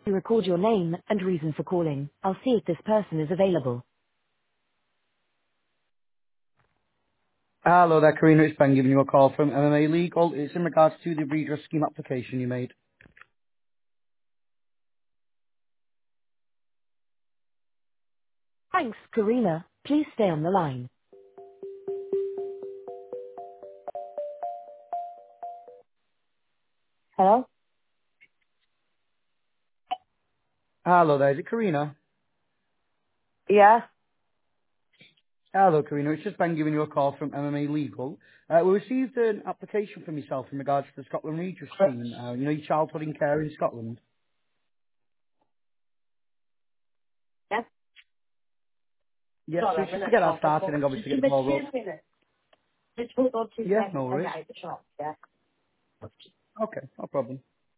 You record your name and reason for calling. I'll see if this person is available. Hello there, Karina. It's Ben giving you a call from MMA Legal. It's in regards to the redress scheme application you made. Thanks, Karina. Please stay on the line. Hello? Hello there, is it Karina? Yeah? Hello, Karina. It's just Ben giving you a call from MMA Legal. We received an application from yourself in regards to the Scotland Redress scheme. Your childhood in care in Scotland. Yeah? Yeah, so Sorry, it's I'm in just to a get that shop. I've started got and obviously two get the ball rolling. minutes. Just hold on 2 Yeah, no seconds. I worries. get out the shop. Yeah? Okay, no problem.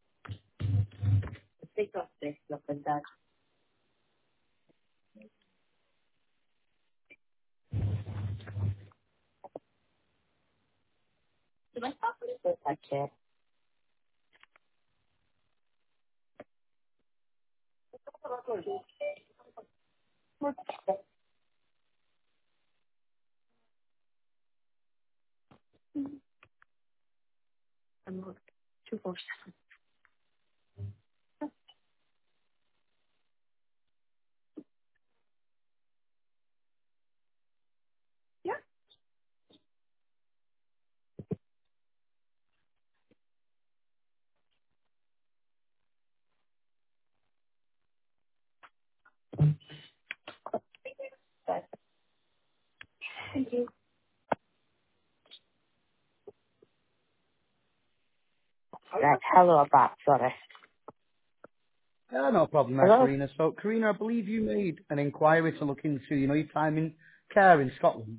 Speak up this, look and down. Thank you. I'm not too close. Yeah? Thank you. Right, hello, I'm back, sorry. Yeah, no problem there, Hello? Karina. So, Karina, I believe you made an inquiry to look into, your time in care in Scotland.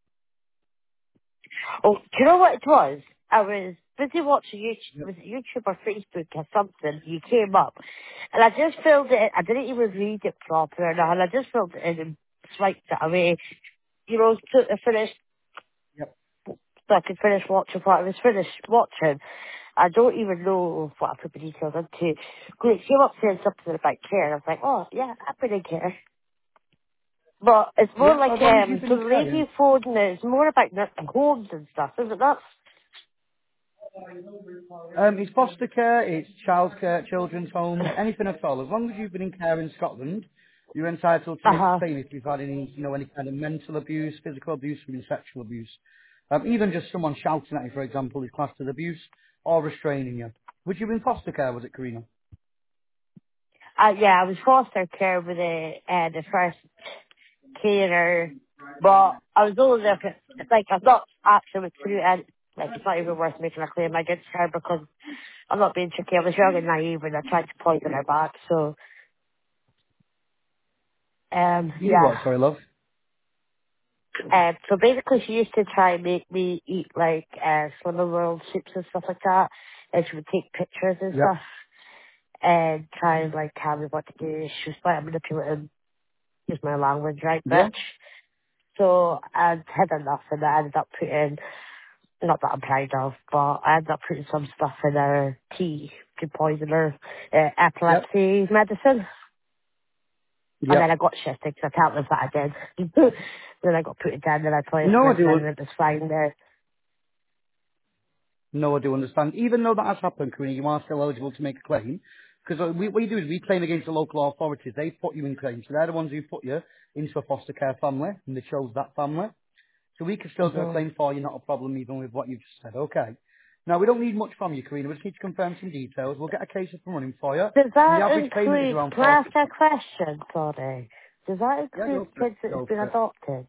Oh, do you know what it was? I was busy watching YouTube, Yep. was it YouTube or Facebook or something? You came up, and I just filled it in. I didn't even read it properly or nothing. I just filled it in and swiped it away. You know, to finish, Yep. so I could finish watching what I was finished watching. I don't even know what I put the details into. But it came up saying something about care. I was like, oh yeah, I've been in care. But it's more Yeah, like, so as long as you've been so in the care, lady phoned me, it's more about nursing homes and stuff, isn't it? That's, it's foster care, it's childcare, children's homes, anything at all. As long as you've been in care in Scotland, you're entitled to make a uh-huh. claim if you've had any, any kind of mental abuse, physical abuse, or even sexual abuse. Even just someone shouting at you, for example, is classed as abuse or restraining you. Was you in foster care, was it, Karina? Yeah, I was foster care with the first carer, but I was only there for, it's like, I'm not actually through and like, it's not even worth making a claim against her because I'm not being tricky. I was young and naive and I tried to poison her back, so, You did yeah. what, sorry, love? So basically she used to try and make me eat like, Slimmer World soups and stuff like that, and she would take pictures and Yep. stuff, and try and like tell me what to do. She was quite manipulative, use my language, right, Yeah? bitch? So I had enough and I ended up putting, not that I'm proud of, but I ended up putting some stuff in her tea to poison her Yep. epilepsy medicine. And then Yep. I got shifted because I can't live that I did. Then I got put it down in a No, I placement do. and it was fine there. No, I do understand. Even though that has happened, Karina, you are still eligible to make a claim. Because what we do is we claim against the local authorities. They put you in claim. So they're the ones who put you into a foster care family, and they chose that family. So we can still do a hmm claim for you, not a problem even with what you've just said. Okay. Now, we don't need much from you, Karina. We just need to confirm some details. We'll get a case up and running for you. Does And the that average payment is include, around can I 40. ask a question, sorry? Does that Yeah, include go for it. kids that have Go been for it. adopted?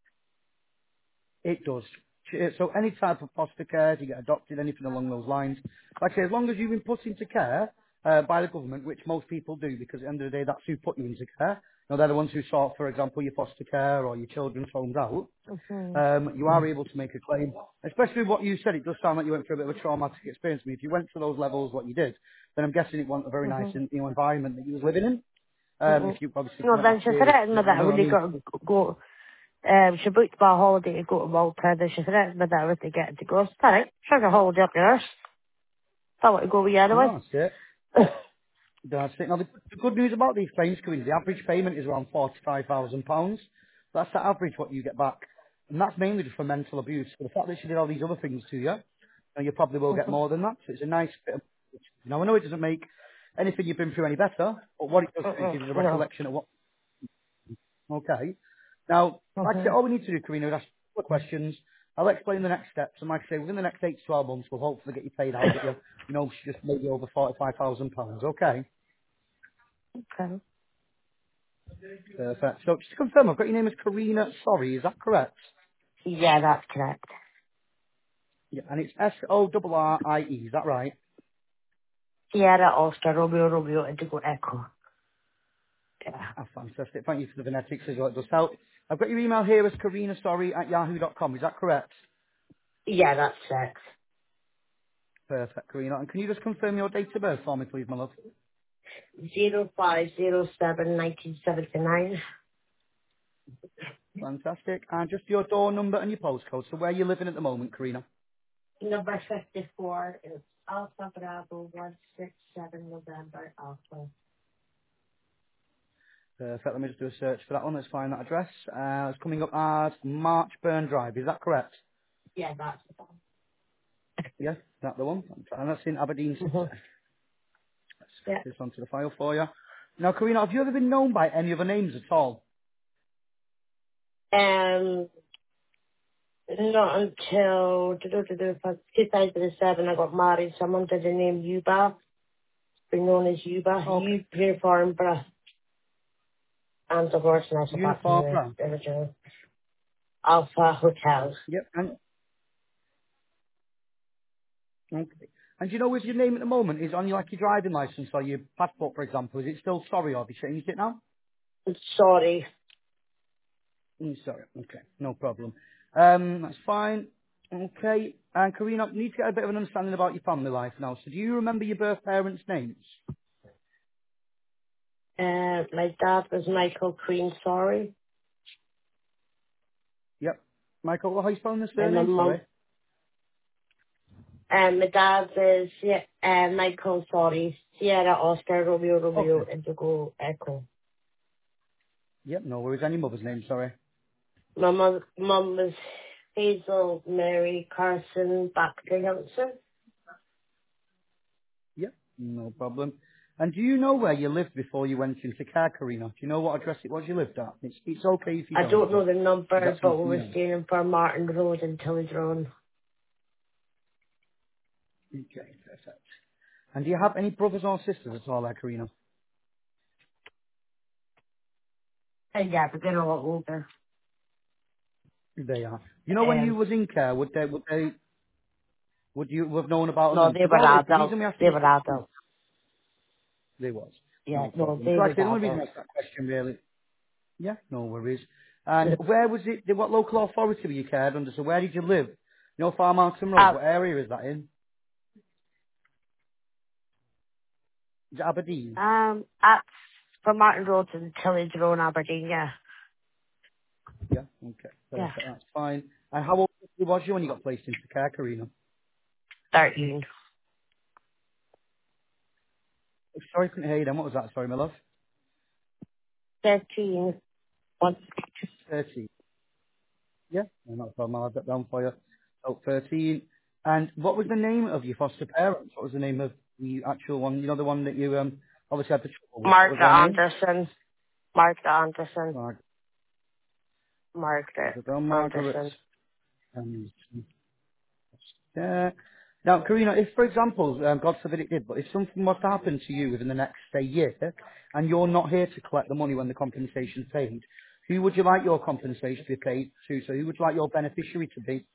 It does. So any type of foster care, if you get adopted, anything along those lines. Like I say, as long as you've been put into care by the government, which most people do, because at the end of the day, that's who put you into care. They're the ones who sort, for example, your foster care or your children's homes out. hmm You are able to make a claim. Especially what you said, it does sound like you went through a bit of a traumatic experience. I mean, if you went to those levels, what you did, then I'm guessing it wasn't a very nice hmm environment that you was living in. hmm If you obviously No, went that then she serious, threatened me that you I know what I really mean? got to go. She booked my holiday to go to Malta, and then she threatened me that I was to get to go. I said, alright, sure, a holiday up yours. I want to go with you anyway. No, that's it. That's it. Now, the good news about these claims, Karina, the average payment is around £45,000. That's the average what you get back. And that's mainly just for mental abuse. For the fact that she did all these other things to you, you probably will get more than that. So it's a nice bit of... Now, I know it doesn't make anything you've been through any better, but what it does do is give you the No. recollection of what... Okay. Now, like I said, all we need to do, Karina, is ask a couple of questions. I'll explain the next steps. And like I say, within the next 8 to 12 months, we'll hopefully get you paid out, get you, just maybe over £45,000. Okay. Okay. Perfect. So just to confirm, I've got your name as Karina. Sorry, is that correct? Yeah, that's correct. Yeah. And it's SORRIE, is that right? Sierra, Oscar, Romeo, Romeo, Indigo, Echo. Yeah. Ah, fantastic. Thank you for the phonetics as well. It does help. I've got your email here as karinasorry@yahoo.com. Is that correct? Yeah, that's it. Perfect, Karina. And can you just confirm your date of birth for me, please, my love? 0507 1979. Fantastic. And just your door number and your postcode. So where you're living at the moment, Karina? Number 54 is Alpha Bravo 167 November Alpha. Perfect. Let me just do a search for that one. Let's find that address. It's coming up as Marchburn Drive. Is that correct? Yeah, that's the one. Yes, is that the one? And that's in Aberdeen City. Mm-hmm. Let's Yeah. get this onto the file for you. Now, Karina, have you ever been known by any other names at all? Not until 2007 I got married. Someone under the name Yuba, been known as Yuba. Okay. Uniform Breath and the horse, and I forgot the Uniform name, brand. the original. Alpha Hotel. Yep. Okay. And do you know, is your name at the moment is on your, like your driving license or your passport, for example? Is it still sorry, or have you changed it now? Sorry. Sorry. Okay. No problem. That's fine. Okay. And Karina, I need to get a bit of an understanding about your family life now. So do you remember your birth parents' names? My dad was Michael Queen, sorry. Yep. Michael, how are you spelling the And my surname? mum, Sorry. my dad is Michael, sorry. Sierra, Oscar, Romeo, Okay. Romeo, Indigo, Echo. Yep. No worries. Any mother's name? Sorry. My mum was Hazel Mary Carson Baxter Johnson. Yep. No problem. And do you know where you lived before you went into care, Karina? Do you know what address it was you lived at? It's okay if you I don't, don't know but the is that number, but something we you were know? staying in for Martin Road in Tillydrone. Okay, perfect. And do you have any brothers or sisters at all, like Karina? Yeah, but they're a lot older. They are. You know, when you was in care, would you have known about No, them? they Because were all it is, the adults. reason we ask you They these were questions, adults. they was. Yeah, No no, problem. they So like were I say, the only reason I adults. asked that question really, yeah, no worries. And where was it, what local authority were you cared under? So where did you live? You know, Farmountain Road, Uh, what area is that in? Is it Aberdeen? at from Martin Road to Tillydrone, Aberdeen. Yeah, Yeah, okay, yeah, perfect, that's fine. And how old was you when you got placed into care, Karina? 13. Sorry, couldn't hear you then. What was that? Sorry, my love. 13. What? 30. Yeah, no, not a problem. I'll have that down for you. So 13. And what was the name of your foster parents? What was the name of the actual one? You know, the one that you obviously had the trouble with. What was Margaret their name? Anderson. Margaret Anderson. Margaret. Margaret Margaret. Anderson. Um, yeah. Now, Karina, if, for example, God forbid it did, but if something was to happen to you within the next, say, year, and you're not here to collect the money when the compensation's paid, who would you like your compensation to be paid to? So who would you like your beneficiary to be?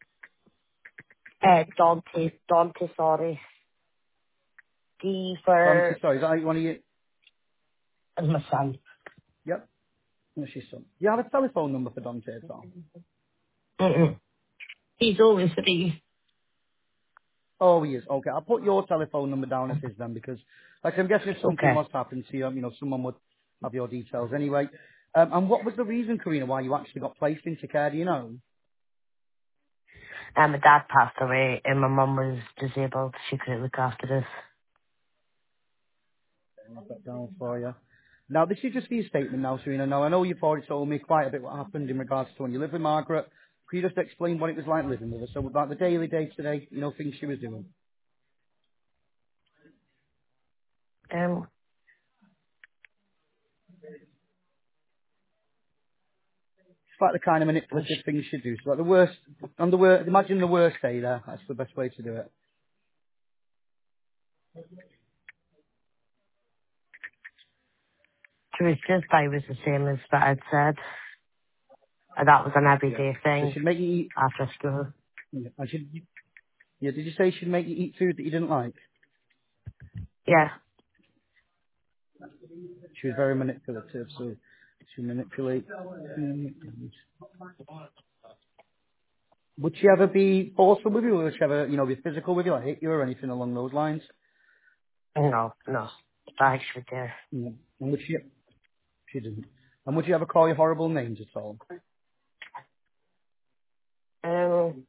Dante, sorry. D Dante, for sorry, is that one of you? my son. Yep. What's your son? Do you have a telephone number for Dante at all? Mm-mm. He's always 3. Oh, he is. Okay, I'll put your telephone number down as his then because, like, I'm guessing if something Okay. was to happen to you, someone would have your details anyway. And what was the reason, Karina, why you actually got placed into care? Do you know? My dad passed away and my mum was disabled. She couldn't look after us. I'll put that down for you. Now, this is just your statement now, Serena. Now, I know you've already told me quite a bit what happened in regards to when you lived with Margaret. Could you just explain what it was like living with her? So about the daily day-to-day, things she was doing. Um, It's like the kind of manipulative things she do. So like the worst, imagine the worst day there. That's the best way to do it. she was just, I was the same as what I'd said. And that was an Yeah. everyday So thing she'd make you eat, after school. yeah, yeah, did you say she'd make you eat food that you didn't like? Yeah. She was very manipulative, so she manipulate. Would she ever be forceful with you, or would she ever, be physical with you, like hit you or anything along those lines? No, no. Bags were there. Yeah. And would she didn't. And would you ever call you horrible names at all? Um,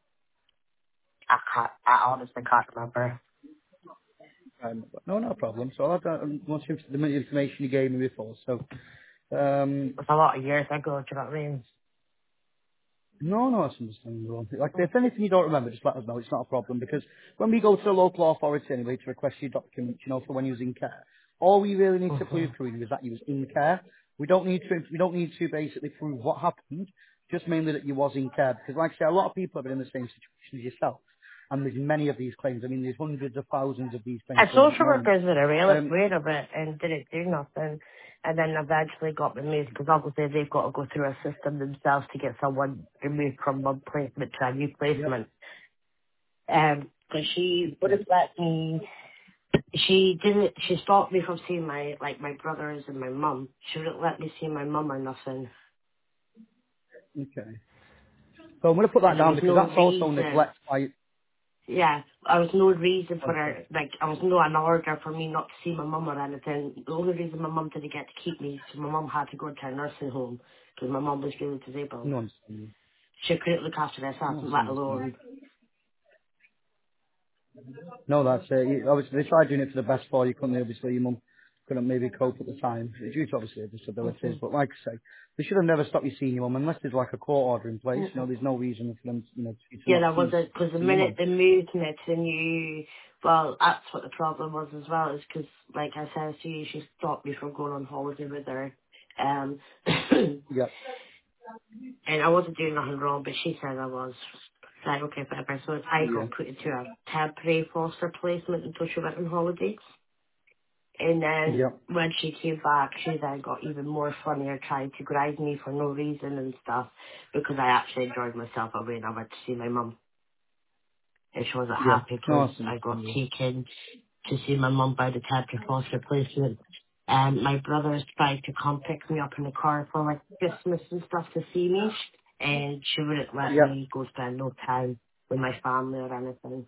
I honestly can't remember. No, no problem. So I'll have that, once the information you gave me before. So, It was a lot of years ago, do you know what I mean? no, no, that's understandable. Like, if anything you don't remember, just let us know. It's not a problem because when we go to the local authority anyway to request your documents, for when you was in care, all we really need to prove Mm-hmm. through you is that you was in care. We don't need to basically prove what happened, just mainly that you was in care. Because like I say, a lot of people have been in the same situation as yourself. And there's many of these claims. I mean, there's hundreds of thousands of these claims And going on at the social moment. workers were really Um, afraid of it and didn't do nothing. And then eventually got removed because obviously they've got to go through a system themselves to get someone removed from one placement to a new yep, placement. Because she yep, wouldn't let me. She stopped me from seeing my brothers and my mum. She wouldn't let me see my mum or nothing. okay. So I'm going to put that And there down was because no that's also reason. neglect by... Yeah, there was no reason for Okay. her, like, I was no an order for me not to see my mum or anything. The only reason my mum didn't get to keep me is my mum had to go to a nursing home because my mum was really disabled. No, understand. She couldn't look after herself, No, that's let understand. alone. No, that's it. Obviously, they tried doing it for the best for you, couldn't they? Obviously, your mum couldn't maybe cope at the time, due to obviously disabilities. Mhm. But like I say, they should have never stopped you seeing your mum unless there's like a court order in place. Mhm. There's no reason for them, for you to Yeah, not that was it, because the see your minute mum. they moved me to the new, well, that's what the problem was as well, is because, like I said to you, she stopped me from going on holiday with her. Um, Yeah, and I wasn't doing nothing wrong, but she said I was. Like, okay, whatever. So I yeah, got put into a temporary foster placement until she went on holiday. And then yeah, when she came back, she then got even more funnier trying to grind me for no reason and stuff because I actually enjoyed myself away and I went to see my mum. And she wasn't yeah. happy No, because that's I got understandable. taken to see my mum by the temporary foster placement. And my brothers tried to come pick me up in the car for like Christmas and stuff to see me. And she wouldn't let Yeah. me go spend no time with my family or anything.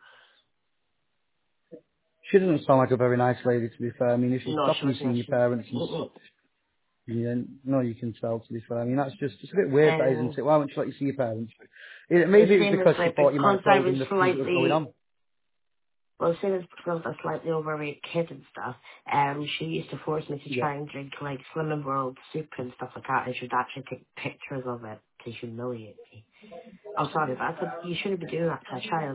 She doesn't sound like a very nice lady, to be fair. I mean, if she's No, she stopping you seeing wasn't. your parents and Mm-mm. such, yeah, no, you can tell, to be fair. I mean, that's just, it's a bit weird, that, isn't And it? Why won't she let you see your parents? the Maybe it was same as because she like thought you might because have I told was them the things that was going slightly on. well, same as because I was a slightly overweight kid and stuff. She used to force me to Yeah. try and drink like Slimming World soup and stuff like that, and she'd actually take pictures of it to humiliate me. I'm sorry, but I said you shouldn't be doing that to a child.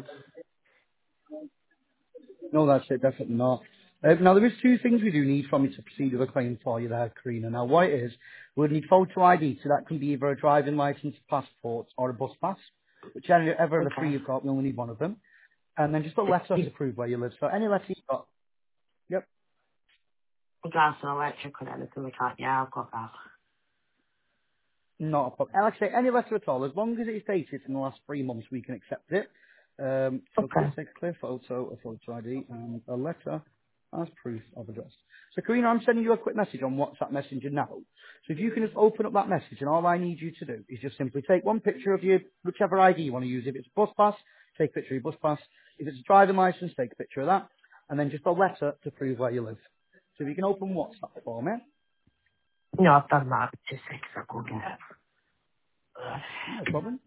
No, that's it, definitely not. Now, there is two things we do need from you to proceed with a claim for you there, Karina. Now, what it is, we'll need photo ID, so that can be either a driving licence, passport, or a bus pass. Whichever ever of the three Okay. you've got, we only need one of them. And then just a letter to prove where you live. So any letter you've got, yep, Gas and electric or anything like that. Yeah, I've got that. not a problem. And like I say, any letter at all, as long as it's dated in the last 3 months, we can accept it. So please Okay. take a clear photo, a photo ID, and a letter as proof of address. So Karina, I'm sending you a quick message on WhatsApp Messenger now. So if you can just open up that message, and all I need you to do is just simply take one picture of your whichever ID you want to use. If it's a bus pass, take a picture of your bus pass. If it's a driving license, take a picture of that, and then just a letter to prove where you live. So if you can open WhatsApp for me. No, I've done that. 2 seconds, I'll go get it. No problem.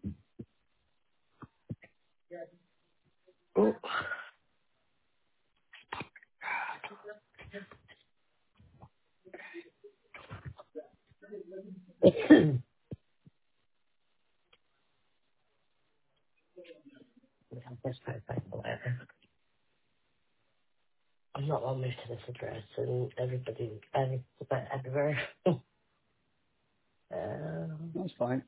Oh, That's perfect, whatever. I'm not on moved to this address and everybody, but everywhere. um, That's fine.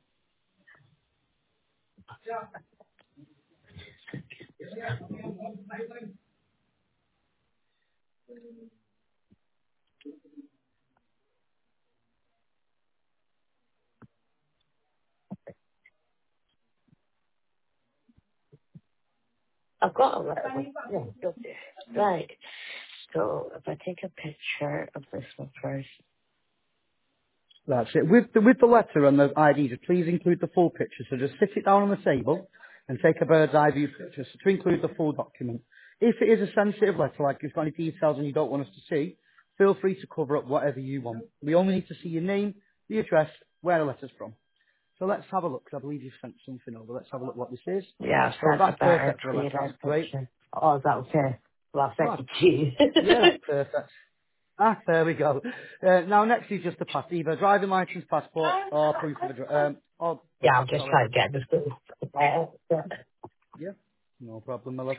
I've got a letter. Yeah, don't do. Right. So if I take a picture of this one first. That's it. With the letter and the ID, just please include the full picture. So just sit it down on the table and take a bird's eye view picture so to include the full document. If it is a sensitive letter, like you've got any details and you don't want us to see, feel free to cover up whatever you want. We only need to see your name, the address, where the letter's from. So let's have a look, 'cause I believe you've sent something over. Let's have a look what this is. Yeah, I've So sent a that's better, perfect for a letter. clearer That's great. picture. Oh, is that okay? Well, I sent Right. it to you. Yeah, that's perfect. Ah, there we go. Now next is just a pass, either driving license, passport, or proof of address, or Yeah, both, I'll just sorry. try to get this thing. Yeah, no problem, my love.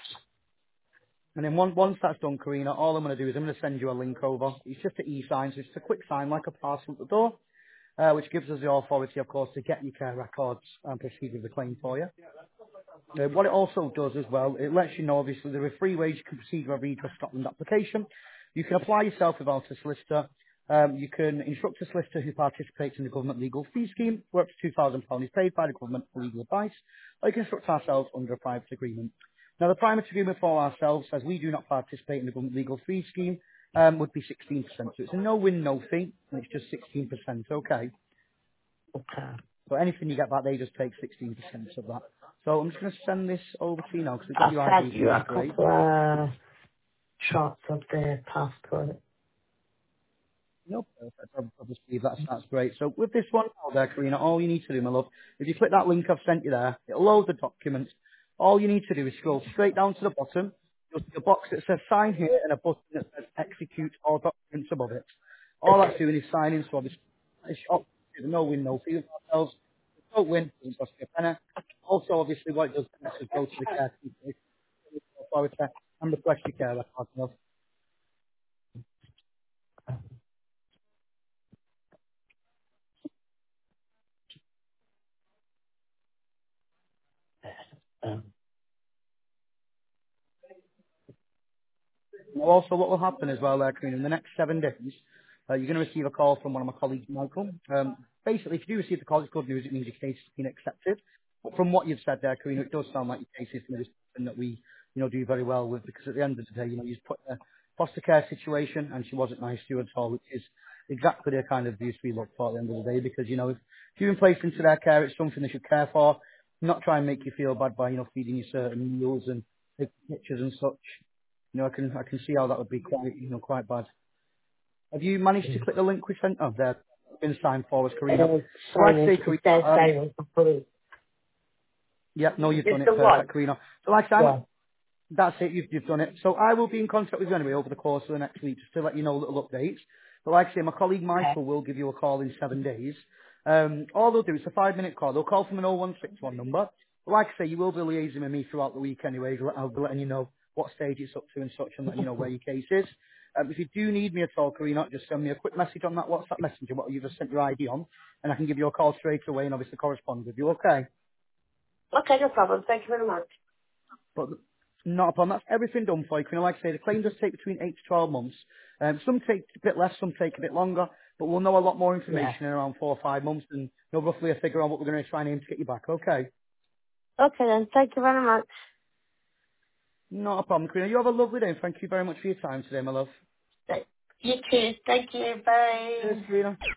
And then once that's done, Karina, all I'm going to do is I'm going to send you a link over. It's just an e-sign, so it's a quick sign like a parcel at the door, which gives us the authority, of course, to get your care records and proceed with the claim for you. What it also does as well, it lets you know, obviously, there are three ways you can proceed with a Redress Scotland application. You can apply yourself without a solicitor. You can instruct a solicitor who participates in the government legal fee scheme, where up to £2,000 is paid by the government for legal advice, or you can instruct ourselves under a private agreement. Now, the private agreement for ourselves, as we do not participate in the government legal fee scheme, would be 16%. So it's a no-win, no fee, and it's just 16%, okay? Okay. So anything you get back, they just take 16% of that. So I'm just going to send this over to you now because we've got I'll your send ID, you which is a great. couple of shots of the passport. No, perfect. I'll just leave that. That's great. So with this one out there, Karina, all you need to do, my love, if you click that link I've sent you there, it'll load the documents. All you need to do is scroll straight down to the bottom. You'll see a box that says sign here and a button that says execute all documents above it. All that's doing is signing, so obviously it's no win, no fee with ourselves. Don't win, doesn't cost you a penny. Also, obviously, what it does is go to the care team, authority, and request your care record, love. Um, Now, also, what will happen as well, Karina, in the next 7 days, you're going to receive a call from one of my colleagues, Michael. Basically, if you do receive the call, it's good news. It means your case has been accepted. But from what you've said there, Karina, it does sound like your case is going to be something that we, do very well with, because at the end of the day, you've put in a foster care situation, and she wasn't nice to you at all, which is exactly the kind of abuse we look for at the end of the day, because, if you've been placed into their care, it's something they should care for, not try and make you feel bad by, feeding you certain meals and taking pictures and such. I can see how that would be quite bad. Have you managed to click the link we sent? Oh, there. It's been signed for us, Karina. So like I signing, say, it Karina, says signing for free. yeah, no, you've Just done it the one? perfect, Karina. So like I say, Yeah. that's it. You've done it. So I will be in contact with you anyway over the course of the next week just to let you know little updates. But like I say, my colleague Okay. Michael will give you a call in 7 days. All they'll do is a 5-minute call. They'll call from an 0161 number. But like I say, you will be liaising with me throughout the week anyway. I'll be letting you know what stage it's up to and such and letting you know where your case is. If you do need me at all, Karina, just send me a quick message on that WhatsApp messenger, what you just sent your ID on, and I can give you a call straight away and obviously correspond with you, okay? Okay, no problem. Thank you very much. But not a problem. That's everything done for you. Can I like I say, the claim does take between 8 to 12 months. Some take a bit less, some take a bit longer, but we'll know a lot more Yeah. information in around 4 or 5 months and know roughly a figure on what we're going to try and aim to get you back. Okay. Okay then, thank you very much. Not a problem, Karina. You have a lovely day and thank you very much for your time today, my love. You too. Thank you. Cheers, Bye. Karina.